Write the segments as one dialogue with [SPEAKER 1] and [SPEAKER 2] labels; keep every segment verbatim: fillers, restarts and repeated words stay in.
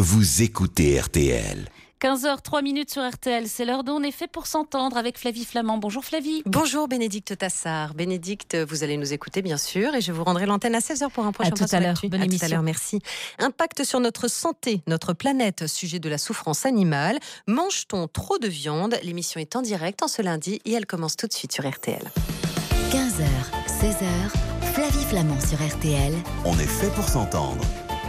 [SPEAKER 1] vous écoutez R T L.
[SPEAKER 2] quinze heures trois minutes sur R T L, c'est l'heure d'On est fait pour s'entendre avec Flavie Flamand. Bonjour Flavie.
[SPEAKER 3] Bonjour Bénédicte Tassard. Bénédicte, vous allez nous écouter bien sûr et je vous rendrai l'antenne à seize heures pour un prochain
[SPEAKER 2] point sur l'actu.
[SPEAKER 3] Bonne émission. Tout à l'heure, merci. Impact sur notre santé, notre planète, sujet de la souffrance animale. Mange-t-on trop de viande? L'émission est en direct en ce lundi et elle commence tout de suite sur R T L.
[SPEAKER 4] quinze heures, seize heures, Flavie Flamand sur R T L.
[SPEAKER 1] On est fait pour s'entendre.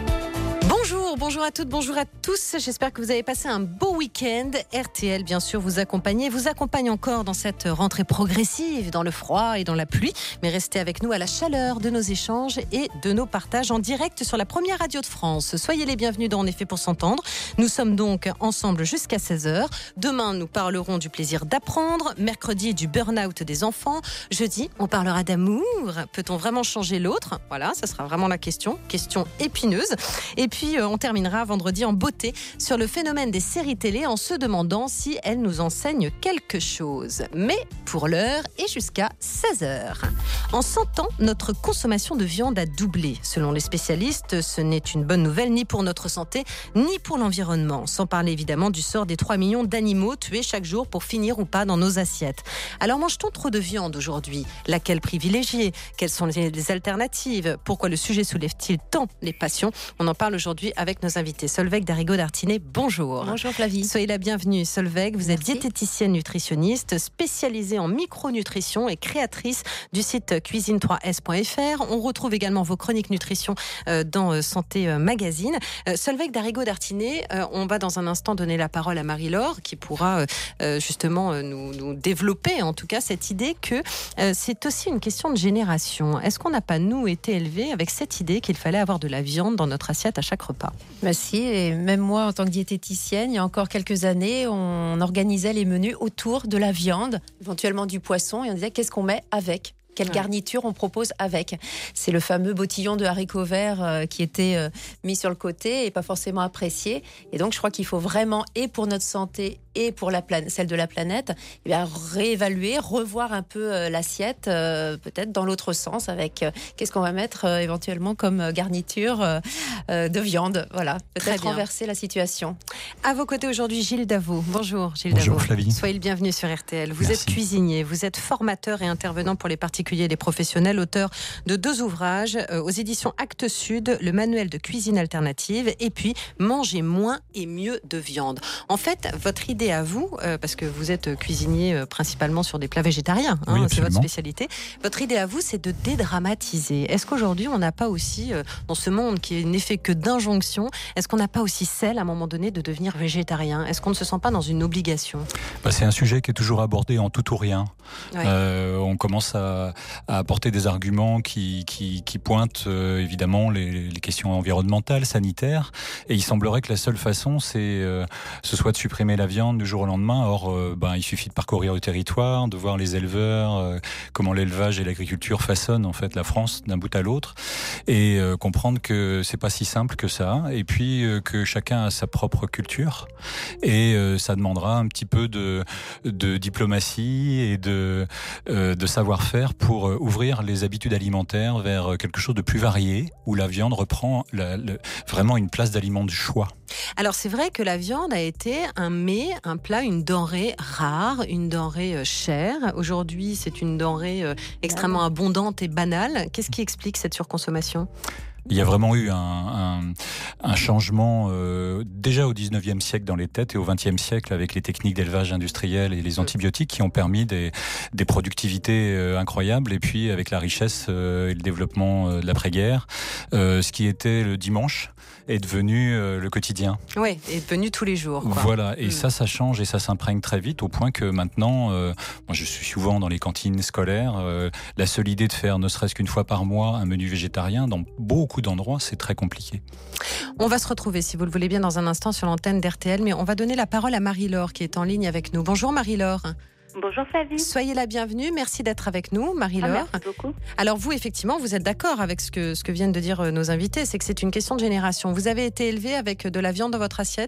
[SPEAKER 3] Bonjour, bonjour à toutes, bonjour à tous. J'espère que vous avez passé un beau week-end. R T L, bien sûr, vous accompagne, vous accompagne encore dans cette rentrée progressive, dans le froid et dans la pluie. Mais restez avec nous à la chaleur de nos échanges et de nos partages en direct sur la première radio de France. Soyez les bienvenus dans On est fait pour s'entendre. Nous sommes donc ensemble jusqu'à seize heures. Demain, nous parlerons du plaisir d'apprendre. Mercredi, du burn-out des enfants. Jeudi, on parlera d'amour. Peut-on vraiment changer l'autre? Voilà, ça sera vraiment la question. Question épineuse. Et puis, Puis on terminera vendredi en beauté sur le phénomène des séries télé en se demandant si elles nous enseignent quelque chose. Mais pour l'heure et jusqu'à seize heures. En cent ans, notre consommation de viande a doublé. Selon les spécialistes, ce n'est une bonne nouvelle ni pour notre santé, ni pour l'environnement. Sans parler évidemment du sort des trois millions d'animaux tués chaque jour pour finir ou pas dans nos assiettes. Alors mange-t-on trop de viande aujourd'hui? Laquelle privilégier? Quelles sont les alternatives? Pourquoi le sujet soulève-t-il tant les passions? On en parle aujourd'hui Aujourd'hui avec nos invités. Solveig Darigo-Dartinet, bonjour.
[SPEAKER 2] Bonjour Flavie.
[SPEAKER 3] Soyez la bienvenue. Solveig, vous
[SPEAKER 2] Merci.
[SPEAKER 3] êtes diététicienne nutritionniste, spécialisée en micronutrition et créatrice du site cuisine trois s point f r. On retrouve également vos chroniques nutrition dans Santé Magazine. Solveig Darigo-Dartinet, on va dans un instant donner la parole à Marie-Laure qui pourra justement nous, nous développer en tout cas cette idée que c'est aussi une question de génération. Est-ce qu'on n'a pas nous été élevés avec cette idée qu'il fallait avoir de la viande dans notre assiette à chaque repas?
[SPEAKER 5] Bah si, et même moi en tant que diététicienne, il y a encore quelques années, on organisait les menus autour de la viande, éventuellement du poisson, et on disait qu'est-ce qu'on met avec ? Quelle garniture on propose avec? C'est le fameux bottillon de haricots verts euh, qui était euh, mis sur le côté et pas forcément apprécié. Et donc, je crois qu'il faut vraiment, et pour notre santé et pour la plan- celle de la planète, eh bien, réévaluer, revoir un peu euh, l'assiette, euh, peut-être dans l'autre sens, avec euh, qu'est-ce qu'on va mettre euh, éventuellement comme euh, garniture euh, euh, de viande. Voilà, peut-être renverser la situation.
[SPEAKER 3] À vos côtés aujourd'hui, Gilles Davot. Bonjour Gilles
[SPEAKER 6] Bonjour
[SPEAKER 3] Davot.
[SPEAKER 6] Flavie.
[SPEAKER 3] Soyez le bienvenu sur R T L. Vous
[SPEAKER 6] Merci.
[SPEAKER 3] êtes cuisinier, vous êtes formateur et intervenant pour les particuliers et les professionnels, auteur de deux ouvrages euh, aux éditions Actes Sud, le manuel de cuisine alternative et puis Manger moins et mieux de viande. En fait, votre idée à vous, euh, parce que vous êtes cuisinier euh, principalement sur des plats végétariens, hein,
[SPEAKER 6] Oui,
[SPEAKER 3] c'est votre
[SPEAKER 6] absolument.
[SPEAKER 3] spécialité, votre idée à vous, c'est de dédramatiser. Est-ce qu'aujourd'hui, on n'a pas aussi, euh, dans ce monde qui n'est fait que d'injonctions, est-ce qu'on n'a pas aussi celle, à un moment donné, de devenir végétarien? Est-ce qu'on ne se sent pas dans une obligation?
[SPEAKER 6] Bah, c'est un sujet qui est toujours abordé en tout ou rien.
[SPEAKER 3] Ouais.
[SPEAKER 6] Euh, on commence à, à apporter des arguments qui, qui, qui pointent euh, évidemment les, les questions environnementales, sanitaires, et il semblerait que la seule façon, c'est euh, ce soit de supprimer la viande du jour au lendemain. Or, euh, ben, il suffit de parcourir le territoire, de voir les éleveurs, euh, comment l'élevage et l'agriculture façonnent en fait la France d'un bout à l'autre, et euh, comprendre que c'est pas si simple que ça, et puis euh, que chacun a sa propre culture, et euh, ça demandera un petit peu de, de diplomatie et de, euh, de savoir-faire pour euh, ouvrir les habitudes alimentaires vers quelque chose de plus varié, où la viande reprend la, la, vraiment une place d'aliment du choix.
[SPEAKER 3] Alors c'est vrai que la viande a été un mets, un plat, une denrée rare, une denrée euh, chère. Aujourd'hui, c'est une denrée euh, extrêmement abondante et banale. Qu'est-ce qui explique cette surconsommation ?
[SPEAKER 6] Il y a vraiment eu un, un, un changement euh, déjà au dix-neuvième siècle dans les têtes et au vingtième siècle avec les techniques d'élevage industriel et les antibiotiques qui ont permis des, des productivités euh, incroyables, et puis avec la richesse euh, et le développement euh, de l'après-guerre, euh, ce qui était le dimanche est devenu euh, le quotidien.
[SPEAKER 3] Oui, est devenu tous les jours, quoi.
[SPEAKER 6] Voilà, et
[SPEAKER 3] mmh.
[SPEAKER 6] ça, ça change et ça s'imprègne très vite au point que maintenant, euh, moi je suis souvent dans les cantines scolaires, euh, la seule idée de faire ne serait-ce qu'une fois par mois un menu végétarien, dans beaucoup d'endroits, c'est très compliqué.
[SPEAKER 3] On va se retrouver, si vous le voulez bien, dans un instant sur l'antenne d'R T L, mais on va donner la parole à Marie-Laure qui est en ligne avec nous. Bonjour Marie-Laure.
[SPEAKER 7] Bonjour Flavie.
[SPEAKER 3] Soyez la bienvenue, merci d'être avec nous Marie-Laure.
[SPEAKER 7] Ah, merci beaucoup.
[SPEAKER 3] Alors vous, effectivement, vous êtes d'accord avec ce que, ce que viennent de dire nos invités, c'est que c'est une question de génération. Vous avez été élevé avec de la viande dans votre assiette ?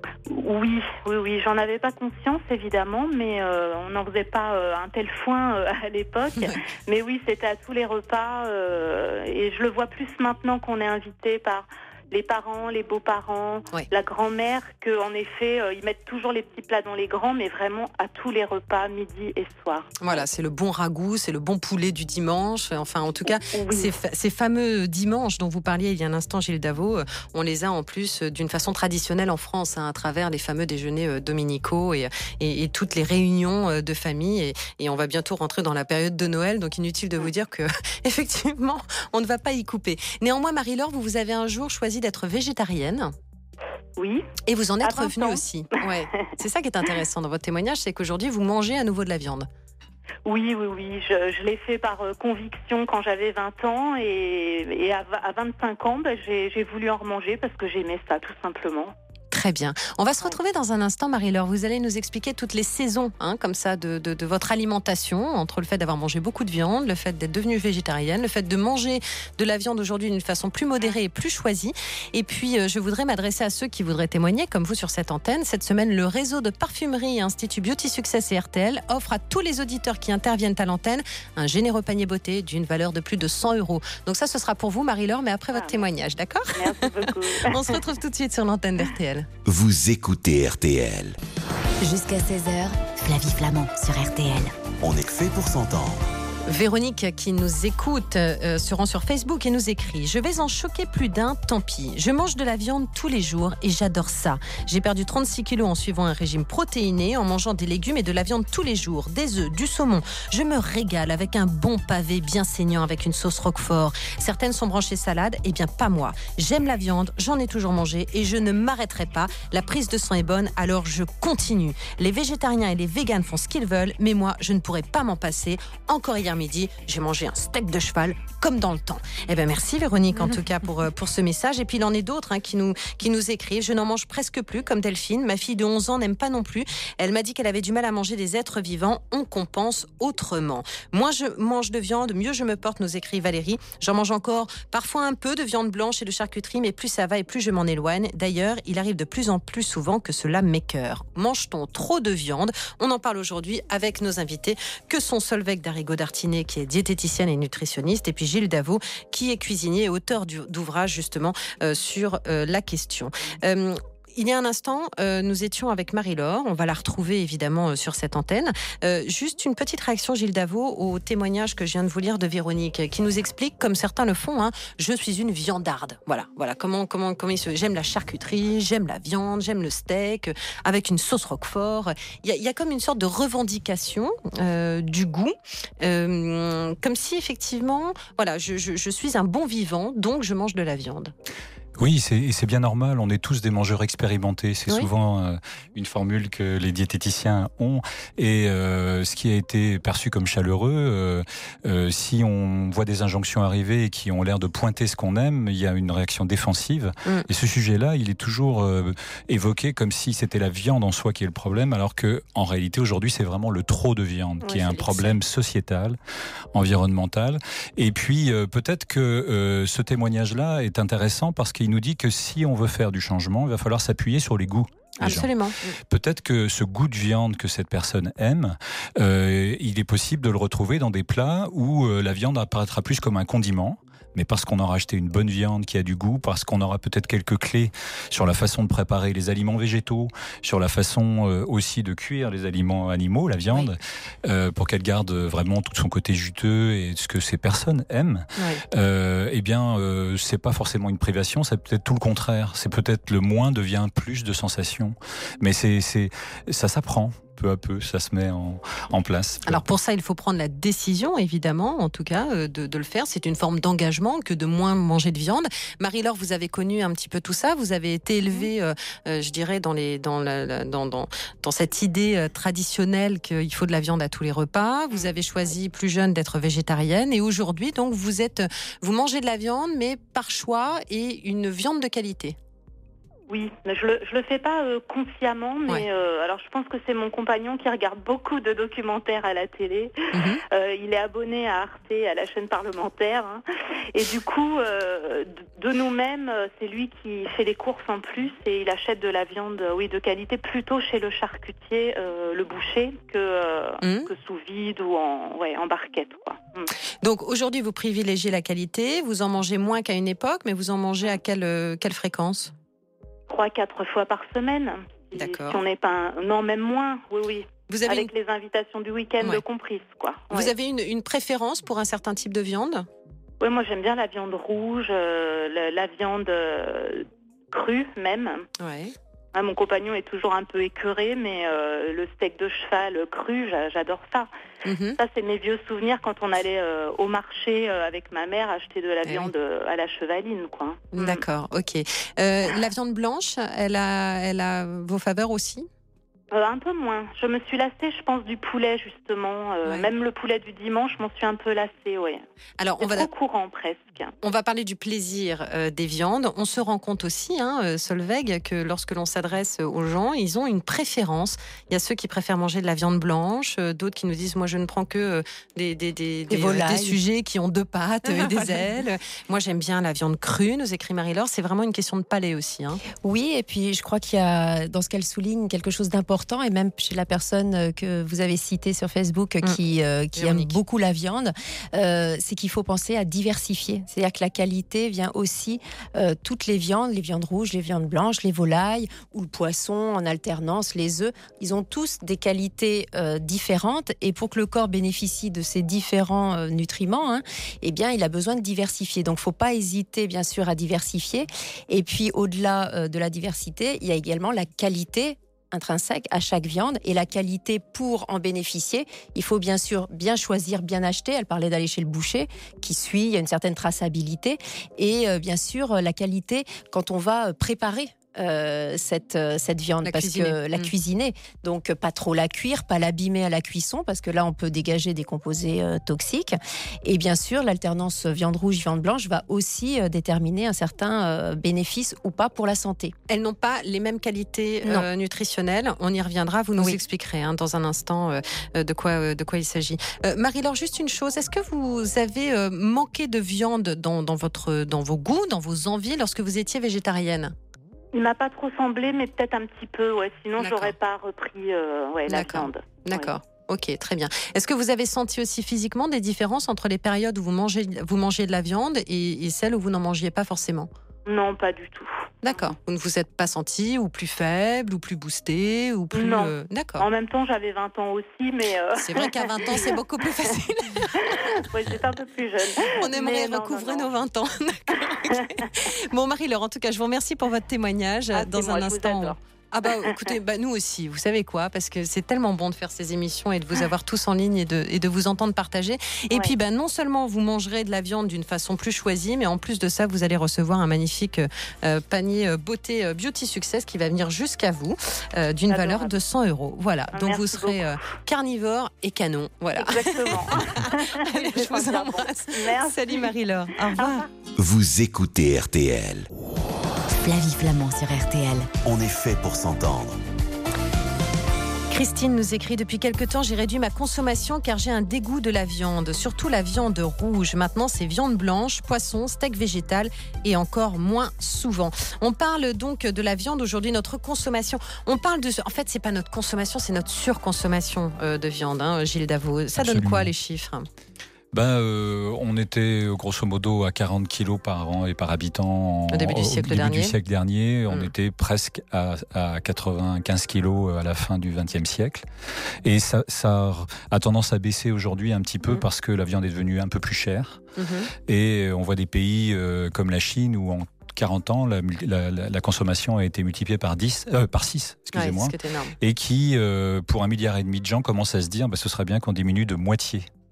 [SPEAKER 7] Oui, oui, oui, j'en avais pas conscience évidemment, mais euh, on n'en faisait pas euh, un tel foin euh, à l'époque. Ouais. Mais oui, c'était à tous les repas euh, et je le vois plus maintenant qu'on est invité par les parents, les beaux-parents,
[SPEAKER 3] Ouais.
[SPEAKER 7] la grand-mère, qu'en effet, euh, ils mettent toujours les petits plats dans les grands, mais vraiment à tous les repas, midi et soir.
[SPEAKER 3] Voilà, c'est le bon ragoût, c'est le bon poulet du dimanche. Enfin, en tout cas,
[SPEAKER 7] Oui.
[SPEAKER 3] ces, fa- ces fameux dimanches dont vous parliez il y a un instant, Gilles Davot, euh, on les a en plus euh, d'une façon traditionnelle en France, hein, à travers les fameux déjeuners euh, dominicaux et, et, et toutes les réunions euh, de famille. Et, et on va bientôt rentrer dans la période de Noël, donc inutile de vous dire que, effectivement, on ne va pas y couper. Néanmoins, Marie-Laure, vous, vous avez un jour choisi d'être végétarienne.
[SPEAKER 7] Oui,
[SPEAKER 3] Et vous en
[SPEAKER 7] À
[SPEAKER 3] êtes
[SPEAKER 7] vingt
[SPEAKER 3] revenue
[SPEAKER 7] ans.
[SPEAKER 3] aussi. Ouais. C'est ça qui est intéressant dans votre témoignage, c'est qu'aujourd'hui, vous mangez à nouveau de la viande.
[SPEAKER 7] oui, oui, oui. Je, je l'ai fait par euh, conviction quand j'avais vingt ans et, et à, à vingt-cinq ans, bah, j'ai, j'ai voulu en remanger parce que j'aimais ça, tout simplement.
[SPEAKER 3] Très bien. On va se retrouver dans un instant, Marie-Laure. Vous allez nous expliquer toutes les saisons, hein, comme ça, de, de, de votre alimentation, entre le fait d'avoir mangé beaucoup de viande, le fait d'être devenue végétarienne, le fait de manger de la viande aujourd'hui d'une façon plus modérée et plus choisie. Et puis, euh, je voudrais m'adresser à ceux qui voudraient témoigner, comme vous, sur cette antenne. Cette semaine, le réseau de parfumerie Institut Beauty Success et R T L offre à tous les auditeurs qui interviennent à l'antenne un généreux panier beauté d'une valeur de plus de cent euros. Donc ça, ce sera pour vous, Marie-Laure, mais après votre
[SPEAKER 7] Ah.
[SPEAKER 3] témoignage, d'accord?
[SPEAKER 7] Merci beaucoup.
[SPEAKER 3] On se retrouve tout de suite sur l'antenne d'R T L.
[SPEAKER 1] Vous écoutez R T L.
[SPEAKER 4] Jusqu'à seize heures, Flavie Flamand sur R T L.
[SPEAKER 1] On est fait pour s'entendre.
[SPEAKER 3] Véronique, qui nous écoute, euh, se rend sur Facebook et nous écrit « Je vais en choquer plus d'un, tant pis. Je mange de la viande tous les jours et j'adore ça. J'ai perdu trente-six kilos en suivant un régime protéiné, en mangeant des légumes et de la viande tous les jours, des œufs, du saumon. Je me régale avec un bon pavé bien saignant avec une sauce roquefort. Certaines sont branchées salade, eh bien pas moi. J'aime la viande, j'en ai toujours mangé et je ne m'arrêterai pas. La prise de sang est bonne, alors je continue. Les végétariens et les véganes font ce qu'ils veulent, mais moi, je ne pourrai pas m'en passer. Encore hier midi, j'ai mangé un steak de cheval comme dans le temps. Eh ben merci Véronique en tout cas pour, euh, pour ce message. Et puis il en est d'autres hein, qui, nous, qui nous écrivent. Je n'en mange presque plus comme Delphine. Ma fille de onze ans n'aime pas non plus. Elle m'a dit qu'elle avait du mal à manger des êtres vivants. On compense autrement. Moins je mange de viande, mieux je me porte, nous écrit Valérie. J'en mange encore parfois un peu de viande blanche et de charcuterie, mais plus ça va et plus je m'en éloigne. D'ailleurs, il arrive de plus en plus souvent que cela m'écœure. Mange-t-on trop de viande? On en parle aujourd'hui avec nos invités, que sont Solveig Darigo-Dartinet, qui est diététicienne et nutritionniste, et puis Gilles Davot, qui est cuisinier et auteur du- d'ouvrages justement euh, sur euh, la question. Euh, Il y a un instant, euh, nous étions avec Marie-Laure. On va la retrouver évidemment euh, sur cette antenne. Euh, juste une petite réaction, Gilles Davot, au témoignage que je viens de vous lire de Véronique, qui nous explique, comme certains le font, hein, je suis une viandarde. Voilà, voilà. Comment, comment, comment il se. J'aime la charcuterie, j'aime la viande, j'aime le steak, euh, avec une sauce roquefort. Il y a, il y a comme une sorte de revendication euh, du goût, euh, comme si effectivement, voilà, je, je, je suis un bon vivant, donc je mange de la viande.
[SPEAKER 6] Oui, c'est, et c'est bien normal. On est tous des mangeurs expérimentés. C'est
[SPEAKER 3] Oui.
[SPEAKER 6] souvent euh, une formule que les diététiciens ont. Et euh, ce qui a été perçu comme chaleureux, euh, euh, si on voit des injonctions arriver et qui ont l'air de pointer ce qu'on aime, il y a une réaction défensive.
[SPEAKER 3] Mm.
[SPEAKER 6] Et ce sujet-là, il est toujours euh, évoqué comme si c'était la viande en soi qui est le problème, alors que en réalité aujourd'hui, c'est vraiment le trop de viande
[SPEAKER 3] Oui,
[SPEAKER 6] qui est un
[SPEAKER 3] Félix.
[SPEAKER 6] problème sociétal, environnemental. Et puis euh, peut-être que euh, ce témoignage-là est intéressant parce qu'il nous dit que si on veut faire du changement, il va falloir s'appuyer sur les goûts. des gens.
[SPEAKER 3] Absolument.
[SPEAKER 6] Peut-être que ce goût de viande que cette personne aime, euh, il est possible de le retrouver dans des plats où euh, la viande apparaîtra plus comme un condiment. Mais parce qu'on aura acheté une bonne viande qui a du goût, parce qu'on aura peut-être quelques clés sur la façon de préparer les aliments végétaux, sur la façon euh, aussi de cuire les aliments animaux, la viande, oui. euh, pour qu'elle garde vraiment tout son côté juteux et ce que ces personnes aiment. Oui. Euh, eh bien, euh, c'est pas forcément une privation, c'est peut-être tout le contraire. C'est peut-être le moins devient plus de sensations. Mais c'est, c'est, ça s'apprend. Peu à peu, ça se met en, en place.
[SPEAKER 3] Alors pour ça, il faut prendre la décision, évidemment, en tout cas, euh, de, de le faire. C'est une forme d'engagement que de moins manger de viande. Marie-Laure, vous avez connu un petit peu tout ça. Vous avez été élevée, euh, euh, je dirais, dans, les, dans, la, la, dans, dans, dans cette idée euh, traditionnelle qu'il faut de la viande à tous les repas. Vous avez choisi plus jeune d'être végétarienne. Et aujourd'hui, donc, vous êtes, vous mangez de la viande, mais par choix et une viande de qualité.
[SPEAKER 7] Oui, mais je le je le fais pas euh, consciemment, mais
[SPEAKER 3] Ouais.
[SPEAKER 7] euh, alors je pense que c'est mon compagnon qui regarde beaucoup de documentaires à la télé.
[SPEAKER 3] Mhm.
[SPEAKER 7] Euh, il est abonné à Arte, à la chaîne parlementaire, hein. Et du coup, euh, de, de nous-mêmes, euh, c'est lui qui fait les courses en plus et il achète de la viande, euh, oui, de qualité, plutôt chez le charcutier, euh, le boucher, que euh,
[SPEAKER 3] Mhm.
[SPEAKER 7] que sous vide ou en ouais en barquette, quoi. Mm.
[SPEAKER 3] Donc aujourd'hui, vous privilégiez la qualité, vous en mangez moins qu'à une époque, mais vous en mangez à quelle, euh, quelle fréquence?
[SPEAKER 7] Trois, quatre fois par semaine. Si,
[SPEAKER 3] D'accord.
[SPEAKER 7] si on n'est pas un... non, même moins. Oui, oui.
[SPEAKER 3] Vous avez,
[SPEAKER 7] Avec
[SPEAKER 3] une,
[SPEAKER 7] les invitations du week-end
[SPEAKER 3] Ouais.
[SPEAKER 7] comprises, quoi.
[SPEAKER 3] vous
[SPEAKER 7] Ouais.
[SPEAKER 3] avez une, une préférence pour un certain type de viande?
[SPEAKER 7] Ouais, moi j'aime bien la viande rouge, euh, la, la viande euh, crue même.
[SPEAKER 3] Ouais.
[SPEAKER 7] Ah, mon compagnon est toujours un peu écœuré, mais euh, le steak de cheval cru, j'a- j'adore ça.
[SPEAKER 3] Mhm.
[SPEAKER 7] Ça, c'est mes vieux souvenirs quand on allait euh, au marché euh, avec ma mère acheter de la
[SPEAKER 3] Eh
[SPEAKER 7] viande euh, à la chevaline, quoi. Mm.
[SPEAKER 3] D'accord, ok. Euh, la viande blanche, elle a, elle a vos faveurs aussi?
[SPEAKER 7] Euh, un peu moins. Je me suis lassée, je pense, du poulet, justement. Euh,
[SPEAKER 3] Ouais.
[SPEAKER 7] Même le poulet du dimanche, je m'en suis un peu lassée, ouais.
[SPEAKER 3] Alors, on
[SPEAKER 7] C'est
[SPEAKER 3] va,
[SPEAKER 7] trop courant, presque.
[SPEAKER 3] on va parler du plaisir euh, des viandes. On se rend compte aussi, hein, euh, Solveig, que lorsque l'on s'adresse aux gens, ils ont une préférence. Il y a ceux qui préfèrent manger de la viande blanche, euh, d'autres qui nous disent, moi, je ne prends que euh, des, des, des, des, euh,
[SPEAKER 5] volailles.
[SPEAKER 3] des sujets qui ont deux pattes et des ailes. Moi, j'aime bien la viande crue, nous écrit Marie-Laure. C'est vraiment une question de palais aussi. Hein.
[SPEAKER 5] Oui, et puis je crois qu'il y a, dans ce qu'elle souligne, quelque chose d'important, et même chez la personne que vous avez citée sur Facebook
[SPEAKER 3] Mm.
[SPEAKER 5] qui, euh, qui aime
[SPEAKER 3] Véronique.
[SPEAKER 5] beaucoup la viande, euh, c'est qu'il faut penser à diversifier. C'est-à-dire que la qualité vient aussi, euh, toutes les viandes, les viandes rouges, les viandes blanches, les volailles ou le poisson en alternance, les œufs, ils ont tous des qualités euh, différentes, et pour que le corps bénéficie de ces différents euh, nutriments, hein, eh bien, il a besoin de diversifier. Donc, il ne faut pas hésiter, bien sûr, à diversifier. Et puis, au-delà euh, de la diversité, il y a également la qualité intrinsèque à chaque viande, et la qualité pour en bénéficier, il faut bien sûr bien choisir, bien acheter. Elle parlait d'aller chez le boucher qui suit, il y a une certaine traçabilité, et euh, bien sûr la qualité quand on va préparer Euh, cette, euh, cette viande,
[SPEAKER 3] La
[SPEAKER 5] parce
[SPEAKER 3] cuisiner.
[SPEAKER 5] que la
[SPEAKER 3] Mm.
[SPEAKER 5] cuisiner, donc euh, pas trop la cuire, pas l'abîmer à la cuisson, parce que là on peut dégager des composés euh, toxiques. Et bien sûr l'alternance viande rouge viande blanche va aussi euh, déterminer un certain euh, bénéfice ou pas pour la santé.
[SPEAKER 3] Elles n'ont pas les mêmes qualités
[SPEAKER 5] Non.
[SPEAKER 3] euh, nutritionnelles. On y reviendra. Vous nous
[SPEAKER 5] Oui.
[SPEAKER 3] expliquerez hein, dans un instant euh, euh, de quoi euh, de quoi il s'agit. Euh, Marie-Laure, juste une chose. Est-ce que vous avez euh, manqué de viande dans, dans votre dans vos goûts, dans vos envies lorsque vous étiez végétarienne?
[SPEAKER 7] Il m'a pas trop semblé, mais peut-être un petit peu, ouais. Sinon,
[SPEAKER 3] D'accord.
[SPEAKER 7] j'aurais pas repris euh, ouais, la
[SPEAKER 3] D'accord.
[SPEAKER 7] viande.
[SPEAKER 3] D'accord. Ok, très bien. Est-ce que vous avez senti aussi physiquement des différences entre les périodes où vous mangez vous mangez de la viande et, et celles où vous n'en mangiez pas forcément?
[SPEAKER 7] Non, pas du tout.
[SPEAKER 3] D'accord. Vous ne vous êtes pas senti ou plus faible ou plus boosté ou plus
[SPEAKER 7] Non.
[SPEAKER 3] euh, D'accord.
[SPEAKER 7] En même temps, j'avais vingt ans aussi, mais euh,
[SPEAKER 3] C'est vrai qu'à vingt ans, c'est beaucoup plus facile.
[SPEAKER 7] ouais, j'étais un peu plus jeune.
[SPEAKER 3] On aimerait
[SPEAKER 7] Mais non,
[SPEAKER 3] recouvrer
[SPEAKER 7] non, non.
[SPEAKER 3] nos vingt ans. D'accord, ok. Bon, Marie-Laure, en tout cas, je vous remercie pour votre témoignage.
[SPEAKER 7] Ah, c'est
[SPEAKER 3] Dans
[SPEAKER 7] moi,
[SPEAKER 3] un
[SPEAKER 7] je vous
[SPEAKER 3] instant.
[SPEAKER 7] adore.
[SPEAKER 3] Ah bah écoutez, bah nous aussi, vous savez quoi, parce que c'est tellement bon de faire ces émissions et de vous avoir tous en ligne et de, et de vous entendre partager. Et
[SPEAKER 7] Ouais.
[SPEAKER 3] puis bah, non seulement vous mangerez de la viande d'une façon plus choisie, mais en plus de ça, vous allez recevoir un magnifique euh, panier euh, beauté euh, Beauty Success qui va venir jusqu'à vous, euh, d'une
[SPEAKER 7] Adorable.
[SPEAKER 3] valeur de cent euros. Voilà,
[SPEAKER 7] Ah,
[SPEAKER 3] donc
[SPEAKER 7] merci
[SPEAKER 3] vous serez euh, carnivore et canon. Voilà.
[SPEAKER 7] Exactement.
[SPEAKER 3] Allez, je vous
[SPEAKER 7] Bien bon.
[SPEAKER 3] embrasse.
[SPEAKER 7] Merci.
[SPEAKER 3] Salut Marie-Laure, au revoir.
[SPEAKER 1] Vous écoutez R T L.
[SPEAKER 4] Flavie Flamand sur R T L.
[SPEAKER 1] On est fait pour s'entendre.
[SPEAKER 3] Christine nous écrit: depuis quelque temps, j'ai réduit ma consommation car j'ai un dégoût de la viande, surtout la viande rouge. Maintenant, c'est viande blanche, poisson, steak végétal et encore moins souvent. On parle donc de la viande aujourd'hui, notre consommation. On parle de, en fait, c'est pas notre consommation, c'est notre surconsommation euh, de viande, hein, Gilles Davot. Ça donne
[SPEAKER 6] Absolument.
[SPEAKER 3] quoi les chiffres?
[SPEAKER 6] Ben, euh, on était grosso modo à quarante kilos par an et par habitant. En,
[SPEAKER 3] Au début du siècle
[SPEAKER 6] début
[SPEAKER 3] dernier.
[SPEAKER 6] du siècle dernier, on
[SPEAKER 3] Mm.
[SPEAKER 6] était presque à, à quatre-vingt-quinze kilos à la fin du vingtième siècle. Et ça, ça a tendance à baisser aujourd'hui un petit peu
[SPEAKER 3] Mm.
[SPEAKER 6] parce que la viande est devenue un peu plus chère.
[SPEAKER 3] Mhm.
[SPEAKER 6] Et on voit des pays euh, comme la Chine où en quarante ans, la, la, la, la consommation a été multipliée par dix, euh, par six, excusez-moi.
[SPEAKER 3] Ouais, ce qui est énorme.
[SPEAKER 6] Et qui, euh, pour un milliard et demi de gens, commencent à se dire bah, ce serait bien qu'on diminue de moitié.
[SPEAKER 3] Mm.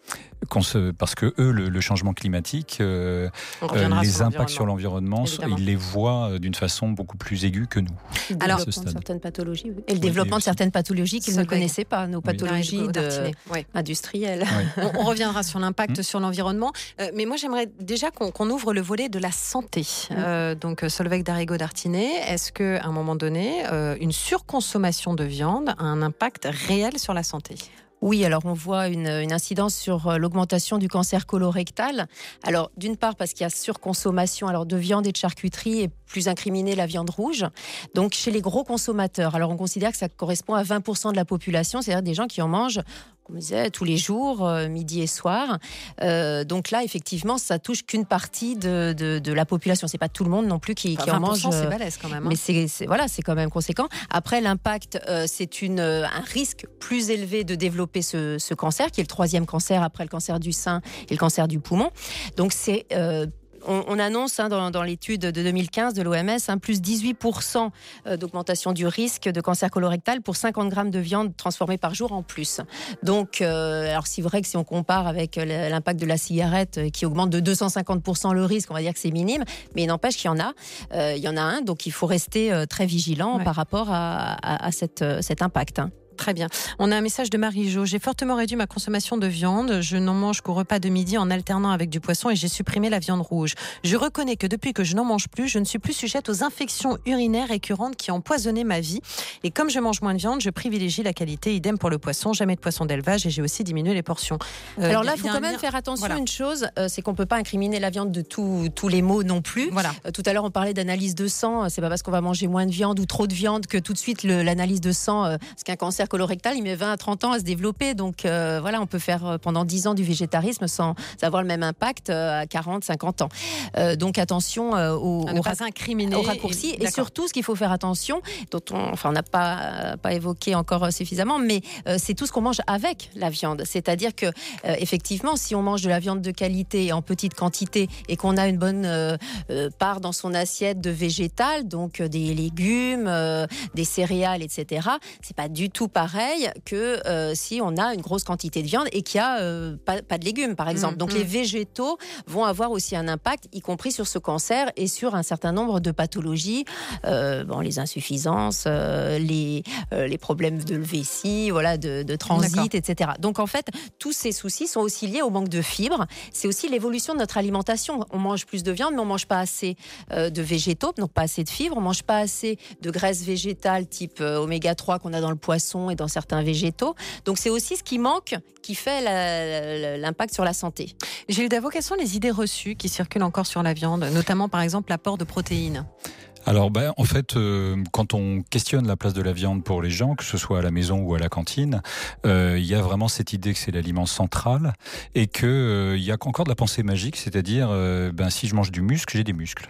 [SPEAKER 6] Parce que eux, le, le changement climatique, euh, euh, les impacts sur l'environnement, ils les voient d'une façon beaucoup plus aiguë que nous.
[SPEAKER 5] Le développement de certaines pathologies. Oui. Et le oui, développement de certaines pathologies qu'ils ne connaissaient pas, nos pathologies oui. de... oui. industrielles.
[SPEAKER 3] Oui. On, on reviendra sur l'impact mmh. sur l'environnement. Euh, mais moi, j'aimerais déjà qu'on, qu'on ouvre le volet de la santé. Mmh. Euh, donc, Solveig Darigo-Dartinet, est-ce qu'à un moment donné, euh, une surconsommation de viande a un impact réel sur la santé ?
[SPEAKER 5] Oui, alors on voit une, une incidence sur l'augmentation du cancer colorectal. Alors d'une part parce qu'il y a surconsommation alors de viande et de charcuterie et plus incriminée la viande rouge. Donc chez les gros consommateurs, alors on considère que ça correspond à vingt pour cent de la population, c'est-à-dire des gens qui en mangent, comme on disait, tous les jours, euh, midi et soir. Euh, donc là, effectivement, ça touche qu'une partie de, de, de la population. C'est pas tout le monde non plus qui, qui en mange.
[SPEAKER 3] C'est balèze quand même. Hein.
[SPEAKER 5] Mais c'est, c'est, voilà, c'est quand même conséquent. Après, l'impact, euh, c'est une, un risque plus élevé de développer ce, ce cancer, qui est le troisième cancer après le cancer du sein et le cancer du poumon. Donc c'est... Euh, On, on annonce hein, dans, dans l'étude de deux mille quinze de l'O M S un plus dix-huit pour cent d'augmentation du risque de cancer colorectal pour cinquante grammes de viande transformée par jour en plus. Donc, euh, alors c'est vrai que si on compare avec l'impact de la cigarette qui augmente de deux cent cinquante pour cent le risque, on va dire que c'est minime, mais il n'empêche qu'il y en a. Euh, il y en a un, donc il faut rester euh, très vigilant ouais. par rapport à, à, à cette, cet impact. Hein.
[SPEAKER 3] Très bien. On a un message de Marie-Jo. J'ai fortement réduit ma consommation de viande. Je n'en mange qu'au repas de midi en alternant avec du poisson et j'ai supprimé la viande rouge. Je reconnais que depuis que je n'en mange plus, je ne suis plus sujette aux infections urinaires récurrentes qui empoisonnaient ma vie. Et comme je mange moins de viande, je privilégie la qualité. Idem pour le poisson. Jamais de poisson d'élevage et j'ai aussi diminué les portions.
[SPEAKER 5] Euh, Alors là, il faut quand même lien... faire attention voilà. à une chose, euh, c'est qu'on ne peut pas incriminer la viande de tout, tous les maux non plus.
[SPEAKER 3] Voilà.
[SPEAKER 5] Euh, tout à l'heure, on parlait d'analyse de sang. C'est pas parce qu'on va manger moins de viande ou trop de viande que tout de suite le, l'analyse de sang, euh, parce qu'un cancer colorectal, il met vingt à trente ans à se développer. Donc euh, voilà, on peut faire pendant dix ans du végétarisme sans avoir le même impact euh, à quarante, cinquante ans. Euh, donc attention euh, aux, aux,
[SPEAKER 3] ra- aux
[SPEAKER 5] raccourcis. Et, et surtout, ce qu'il faut faire attention, dont on enfin, n'a pas, euh, pas évoqué encore suffisamment, mais euh, c'est tout ce qu'on mange avec la viande. C'est-à-dire que, euh, effectivement, si on mange de la viande de qualité en petite quantité et qu'on a une bonne euh, euh, part dans son assiette de végétal, donc euh, des légumes, euh, des céréales, et cetera, c'est pas du tout pareil que euh, si on a une grosse quantité de viande et qu'il n'y a euh, pas, pas de légumes, par exemple. Mmh, Donc mmh. les végétaux vont avoir aussi un impact, y compris sur ce cancer et sur un certain nombre de pathologies, euh, bon, les insuffisances, euh, les, euh, les problèmes de vessie, voilà, de, de transit, D'accord. et cetera. Donc en fait, tous ces soucis sont aussi liés au manque de fibres. C'est aussi l'évolution de notre alimentation. On mange plus de viande, mais on ne mange pas assez euh, de végétaux, donc pas assez de fibres. On ne mange pas assez de graisses végétales type euh, oméga trois qu'on a dans le poisson et dans certains végétaux. Donc c'est aussi ce qui manque qui fait la, la, l'impact sur la santé.
[SPEAKER 3] Gilles Davot, quelles sont les idées reçues qui circulent encore sur la viande, notamment par exemple l'apport de protéines ?
[SPEAKER 6] Alors, ben, en fait, euh, quand on questionne la place de la viande pour les gens, que ce soit à la maison ou à la cantine, euh, il y a vraiment cette idée que c'est l'aliment central et qu'il euh, y a encore de la pensée magique, c'est-à-dire, euh, ben, si je mange du muscle, j'ai des muscles.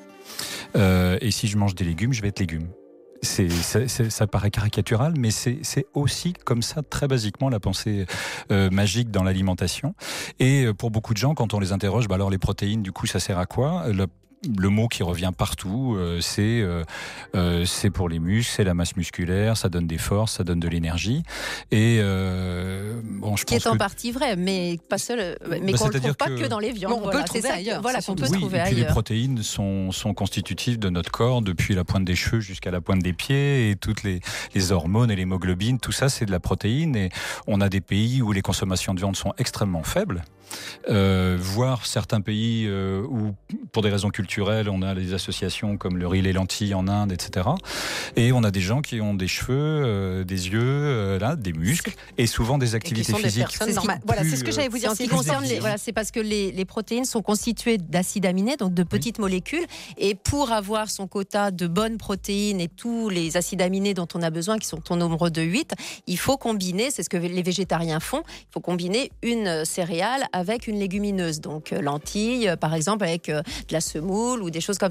[SPEAKER 6] Euh, et si je mange des légumes, je vais être légume. C'est, c'est, c'est, ça paraît caricatural, mais c'est, c'est aussi comme ça, très basiquement, la pensée euh, magique dans l'alimentation. Et pour beaucoup de gens, quand on les interroge, bah alors les protéines, du coup, ça sert à quoi ? Le Le mot qui revient partout, euh, c'est, euh, euh, c'est pour les muscles, c'est la masse musculaire, ça donne des forces, ça donne de l'énergie. Et euh, bon, je
[SPEAKER 5] qui
[SPEAKER 6] pense
[SPEAKER 5] est en
[SPEAKER 6] que...
[SPEAKER 5] partie vrai, mais pas seul, mais
[SPEAKER 6] bah,
[SPEAKER 5] qu'on ne le trouve pas
[SPEAKER 6] que...
[SPEAKER 5] que dans les viandes.
[SPEAKER 3] Bon, on
[SPEAKER 5] voilà,
[SPEAKER 3] peut le trouver
[SPEAKER 5] c'est ça,
[SPEAKER 3] ailleurs.
[SPEAKER 5] Voilà, qu'on peut
[SPEAKER 6] oui,
[SPEAKER 5] trouver
[SPEAKER 6] et puis
[SPEAKER 5] ailleurs.
[SPEAKER 6] les protéines sont, sont constitutives de notre corps, depuis la pointe des cheveux jusqu'à la pointe des pieds, et toutes les, les hormones et l'hémoglobine, tout ça c'est de la protéine. Et on a des pays où les consommations de viande sont extrêmement faibles. Euh, voire certains pays euh, où, pour des raisons culturelles, on a des associations comme le riz, les lentilles en Inde, et cetera. Et on a des gens qui ont des cheveux, euh, des yeux, euh, là, des muscles, et souvent des activités
[SPEAKER 3] et
[SPEAKER 6] physiques.
[SPEAKER 3] C'est normales. Voilà, c'est ce que j'allais vous dire.
[SPEAKER 5] En ce qui concerne les, voilà, c'est parce que les, les protéines sont constituées d'acides aminés, donc de petites oui. molécules, et pour avoir son quota de bonnes protéines et tous les acides aminés dont on a besoin, qui sont au nombre de huit, il faut combiner, c'est ce que les végétariens font, il faut combiner une céréale avec une légumineuse, donc lentilles par exemple avec de la semoule ou des choses comme ça.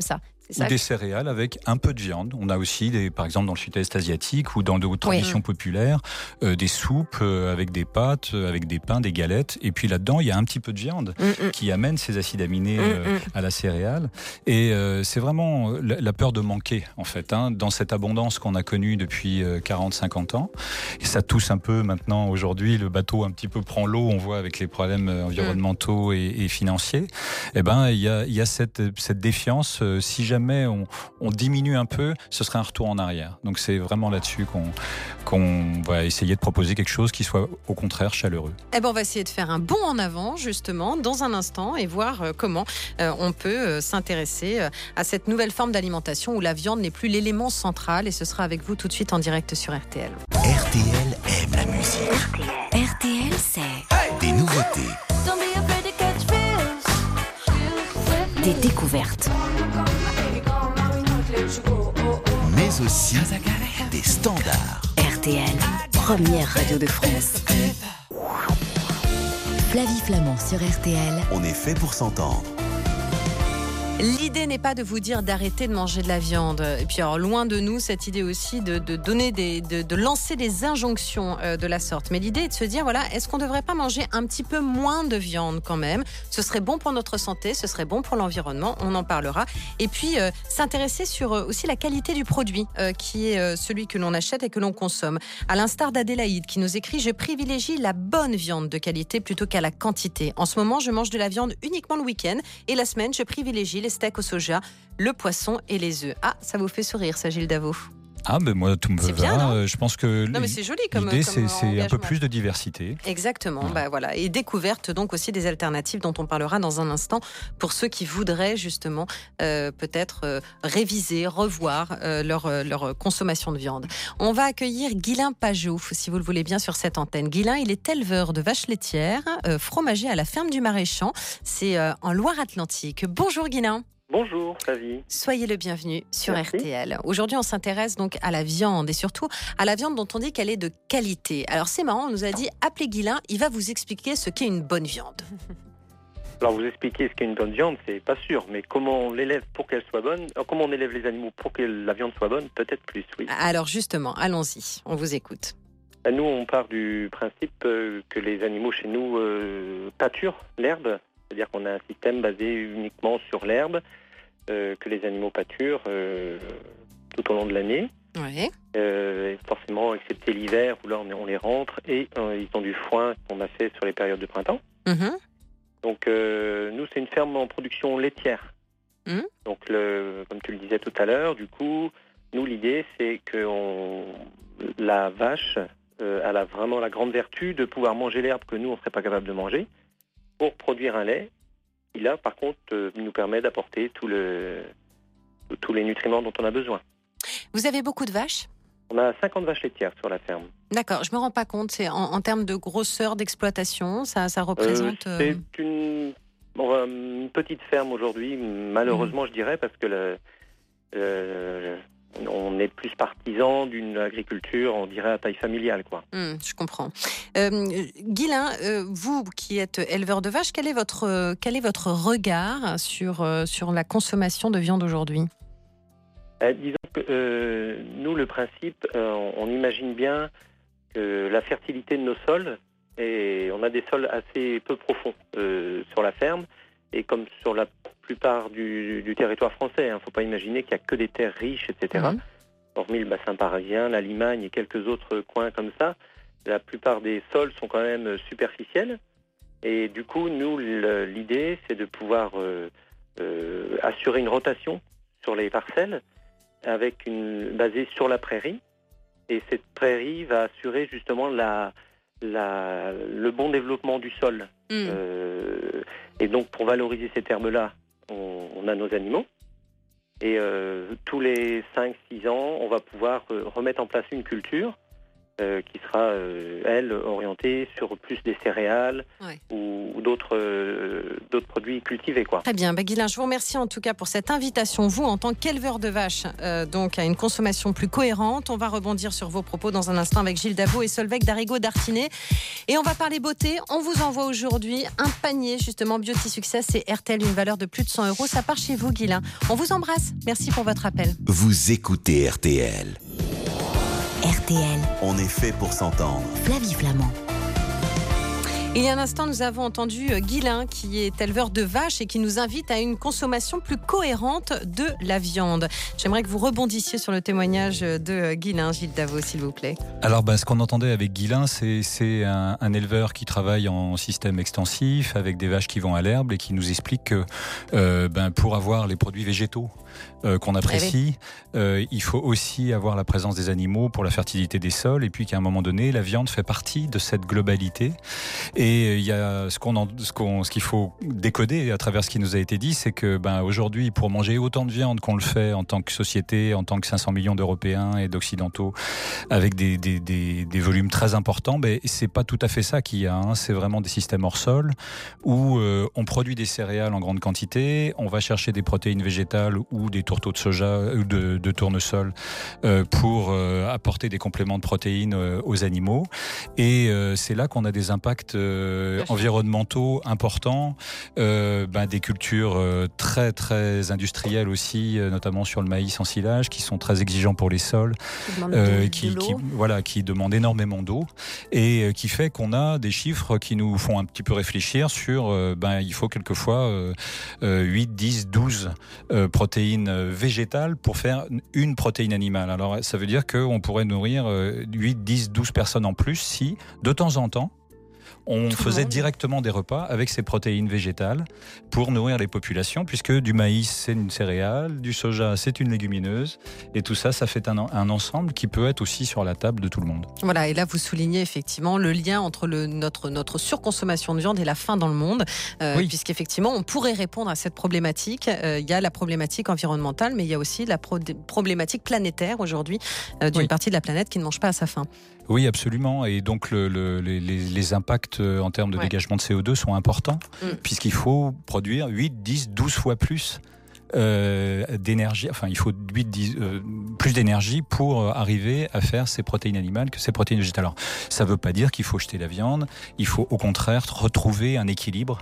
[SPEAKER 5] Ça
[SPEAKER 6] ou des céréales avec un peu de viande. On a aussi, des, par exemple, dans le sud-est asiatique ou dans d'autres traditions
[SPEAKER 3] Oui.
[SPEAKER 6] populaires, euh, des soupes euh, avec des pâtes, euh, avec des pains, des galettes. Et puis là-dedans, il y a un petit peu de viande
[SPEAKER 3] Mm-mm.
[SPEAKER 6] qui amène ces acides aminés euh,
[SPEAKER 3] Mm-mm.
[SPEAKER 6] à la céréale. Et euh, c'est vraiment la, la peur de manquer, en fait, hein, dans cette abondance qu'on a connue depuis euh, quarante cinquante ans. Et ça tousse un peu maintenant, aujourd'hui, le bateau un petit peu prend l'eau, on voit avec les problèmes environnementaux et, et financiers. Eh ben, il y a, il y a cette, cette défiance. Euh, si jamais on, on diminue un peu, ce serait un retour en arrière. Donc c'est vraiment là-dessus qu'on, qu'on va essayer de proposer quelque chose qui soit au contraire chaleureux.
[SPEAKER 3] Eh ben, on va essayer de faire un bond en avant, justement, dans un instant et voir euh, comment euh, on peut euh, s'intéresser euh, à cette nouvelle forme d'alimentation où la viande n'est plus l'élément central. Et ce sera avec vous tout de suite en direct sur R T L.
[SPEAKER 1] R T L aime la musique.
[SPEAKER 4] R T L, c'est
[SPEAKER 1] Des nouveautés,
[SPEAKER 4] des découvertes.
[SPEAKER 1] mais aussi des standards.
[SPEAKER 4] R T L, première radio de France. Flavie Flamand sur R T L.
[SPEAKER 1] On est fait pour s'entendre.
[SPEAKER 3] L'idée n'est pas de vous dire d'arrêter de manger de la viande. Et puis alors, loin de nous, cette idée aussi de, de donner des, de, de lancer des injonctions euh, de la sorte. Mais l'idée est de se dire, voilà, est-ce qu'on ne devrait pas manger un petit peu moins de viande quand même ? Ce serait bon pour notre santé, ce serait bon pour l'environnement, on en parlera. Et puis, euh, s'intéresser sur euh, aussi la qualité du produit, euh, qui est euh, celui que l'on achète et que l'on consomme. À l'instar d'Adélaïde qui nous écrit, je privilégie la bonne viande de qualité plutôt qu'à la quantité. En ce moment, je mange de la viande uniquement le week-end et la semaine, je privilégie les steaks au soja, le poisson et les œufs. Ah, ça vous fait sourire, ça, Gilles Davo.
[SPEAKER 6] Ah ben moi tout me
[SPEAKER 3] C'est
[SPEAKER 6] va.
[SPEAKER 3] bien, non
[SPEAKER 6] Euh, je pense que
[SPEAKER 3] Non, mais c'est joli comme
[SPEAKER 6] l'idée
[SPEAKER 3] comme
[SPEAKER 6] c'est, c'est un peu
[SPEAKER 3] engagement.
[SPEAKER 6] plus de diversité.
[SPEAKER 3] Exactement,
[SPEAKER 6] Ouais.
[SPEAKER 3] bah voilà, et découverte donc aussi des alternatives dont on parlera dans un instant pour ceux qui voudraient justement euh, peut-être euh, réviser, revoir euh, leur, euh, leur consommation de viande. On va accueillir Guylain Pajot, si vous le voulez bien, sur cette antenne. Guylain, il est éleveur de vaches laitières, euh, fromager à la ferme du Maraîchant, c'est euh, en Loire-Atlantique. Bonjour Guylain.
[SPEAKER 8] Bonjour, Flavie.
[SPEAKER 3] Soyez le bienvenu sur
[SPEAKER 8] Merci.
[SPEAKER 3] R T L. Aujourd'hui, on s'intéresse donc à la viande et surtout à la viande dont on dit qu'elle est de qualité. Alors c'est marrant, on nous a dit appelez Guylain, il va vous expliquer ce qu'est une bonne viande.
[SPEAKER 8] Alors vous expliquer ce qu'est une bonne viande, c'est pas sûr, mais comment on l'élève pour qu'elle soit bonne, euh, comment on élève les animaux pour que la viande soit bonne, peut-être plus, oui.
[SPEAKER 3] Alors justement, allons-y, on vous écoute.
[SPEAKER 8] Nous, on part du principe euh, que les animaux chez nous euh, pâturent l'herbe, c'est-à-dire qu'on a un système basé uniquement sur l'herbe, euh, que les animaux pâturent euh, tout au long de l'année.
[SPEAKER 3] Ouais.
[SPEAKER 8] Euh, forcément, excepté l'hiver où là on, on les rentre et euh, ils ont du foin qu'on a fait sur les périodes de printemps.
[SPEAKER 3] Mhm.
[SPEAKER 8] Donc euh, nous, c'est une ferme en production laitière.
[SPEAKER 3] Mhm.
[SPEAKER 8] Donc le, comme tu le disais tout à l'heure, du coup, nous l'idée c'est que on, la vache euh, elle a vraiment la grande vertu de pouvoir manger l'herbe que nous on serait pas capable de manger pour produire un lait. qui là, par contre, euh, nous permet d'apporter tout le, tous les nutriments dont on a besoin.
[SPEAKER 3] Vous avez beaucoup de vaches ?
[SPEAKER 8] On a cinquante vaches laitières sur la ferme.
[SPEAKER 3] D'accord, je me rends pas compte. C'est en, en termes de grosseur d'exploitation, ça, ça représente.
[SPEAKER 8] Euh,
[SPEAKER 3] euh,
[SPEAKER 8] c'est une, bon, une petite ferme aujourd'hui, malheureusement, mmh. je dirais, parce que le, euh, on est plus partisan d'une agriculture, on dirait à taille familiale, quoi.
[SPEAKER 3] Mmh, je comprends. Euh, Guylain, euh, vous qui êtes éleveur de vaches, quel est votre euh, quel est votre regard sur euh, sur la consommation de viande aujourd'hui ?
[SPEAKER 8] Euh, disons que euh, nous, le principe, euh, on, on imagine bien que la fertilité de nos sols, et on a des sols assez peu profonds euh, sur la ferme, et comme sur la plupart du, du territoire français, il hein, ne faut pas imaginer qu'il n'y a que des terres riches, et cetera. Mmh. Hormis le bassin parisien, la Limagne et quelques autres coins comme ça, la plupart des sols sont quand même superficiels. Et du coup, nous, le, l'idée, c'est de pouvoir euh, euh, assurer une rotation sur les parcelles, avec une basée sur la prairie, et cette prairie va assurer justement la, la, le bon développement du sol. Mmh. Euh, et donc pour valoriser cette herbe-là, on, on a nos animaux, et euh, tous les cinq six ans, on va pouvoir euh, remettre en place une culture euh, qui sera, euh, elle, orientée sur plus des céréales
[SPEAKER 3] ouais. ou,
[SPEAKER 8] ou d'autres, euh, d'autres produits cultivés, quoi.
[SPEAKER 3] Très bien. Bah, Guylain, je vous remercie en tout cas pour cette invitation. Vous, en tant qu'éleveur de vaches, euh, donc à une consommation plus cohérente. On va rebondir sur vos propos dans un instant avec Gilles Davot et Solveig Darigo-Dartinet. Et on va parler beauté. On vous envoie aujourd'hui un panier, justement, Beauty Success et R T L, une valeur de plus de cent euros. Ça part chez vous, Guylain. On vous embrasse. Merci pour votre appel.
[SPEAKER 1] Vous écoutez R T L.
[SPEAKER 4] R T L,
[SPEAKER 1] On est fait pour s'entendre.
[SPEAKER 4] Flavie Flamand.
[SPEAKER 3] Il y a un instant, nous avons entendu Guylain, qui est éleveur de vaches et qui nous invite à une consommation plus cohérente de la viande. J'aimerais que vous rebondissiez sur le témoignage de Guylain, Gilles Davot, s'il vous plaît.
[SPEAKER 6] Alors, ben, ce qu'on entendait avec Guylain, c'est, c'est un, un éleveur qui travaille en système extensif avec des vaches qui vont à l'herbe et qui nous explique que euh, ben, pour avoir les produits végétaux euh, qu'on apprécie, euh, il faut aussi avoir la présence des animaux pour la fertilité des sols, et puis qu'à un moment donné, la viande fait partie de cette globalité. Et il y a ce qu'on, en, ce qu'on, ce qu'il faut décoder à travers ce qui nous a été dit, c'est que ben, aujourd'hui, pour manger autant de viande qu'on le fait en tant que société, en tant que cinq cents millions d'Européens et d'Occidentaux, avec des, des, des, des volumes très importants, ben, c'est pas tout à fait ça qu'il y a. Hein. C'est vraiment des systèmes hors sol où euh, on produit des céréales en grande quantité, on va chercher des protéines végétales ou des tourteaux de soja ou de, de tournesol euh, pour euh, apporter des compléments de protéines euh, aux animaux. Et euh, c'est là qu'on a des impacts euh, environnementaux importants, euh, ben, des cultures euh, très très industrielles aussi, euh, notamment sur le maïs en silage, qui sont très exigeants pour les sols, euh, qui, qui, voilà, qui demandent énormément d'eau, et euh, qui fait qu'on a des chiffres qui nous font un petit peu réfléchir sur, euh, ben, il faut quelquefois euh, euh, huit, dix, douze euh, protéines végétales pour faire une protéine animale. Alors ça veut dire qu'on pourrait nourrir euh, huit, dix, douze personnes en plus si, de temps en temps, on Tout faisait directement des repas avec ces protéines végétales pour nourrir les populations, puisque du maïs, c'est une céréale, du soja, c'est une légumineuse, et tout ça, ça fait un, un ensemble qui peut être aussi sur la table de tout le monde.
[SPEAKER 3] Voilà, et là, vous soulignez effectivement le lien entre le, notre, notre surconsommation de viande et la faim dans le monde, euh, oui. puisqu'effectivement, on pourrait répondre à cette problématique. Euh, il y a la problématique environnementale, mais il y a aussi la pro- problématique planétaire aujourd'hui, euh, d'une oui. partie de la planète qui ne mange pas à sa faim.
[SPEAKER 6] Oui, absolument. Et donc, le, le, les, les impacts en termes de ouais. dégagement de C O deux sont importants, mmh. puisqu'il faut produire huit, dix, douze fois plus euh, d'énergie. Enfin, il faut huit, dix, euh, plus d'énergie pour arriver à faire ces protéines animales que ces protéines végétales. Alors, ça ne veut pas dire qu'il faut jeter la viande. Il faut, au contraire, retrouver un équilibre